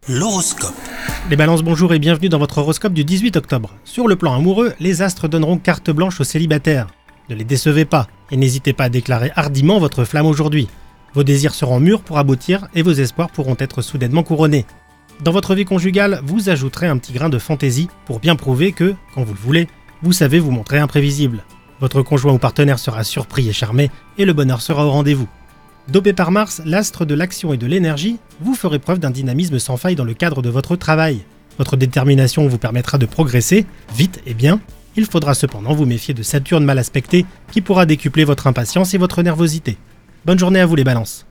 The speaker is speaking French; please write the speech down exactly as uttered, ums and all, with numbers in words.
L'horoscope. Les balances, bonjour et bienvenue dans votre horoscope du dix-huit octobre. Sur le plan amoureux, les astres donneront carte blanche aux célibataires. Ne les décevez pas et n'hésitez pas à déclarer hardiment votre flamme aujourd'hui. Vos désirs seront mûrs pour aboutir et vos espoirs pourront être soudainement couronnés. Dans votre vie conjugale, vous ajouterez un petit grain de fantaisie pour bien prouver que, quand vous le voulez, vous savez vous montrer imprévisible. Votre conjoint ou partenaire sera surpris et charmé et le bonheur sera au rendez-vous. Dopé par Mars, l'astre de l'action et de l'énergie, vous ferez preuve d'un dynamisme sans faille dans le cadre de votre travail. Votre détermination vous permettra de progresser, vite et bien. Il faudra cependant vous méfier de Saturne mal aspecté qui pourra décupler votre impatience et votre nervosité. Bonne journée à vous les balances.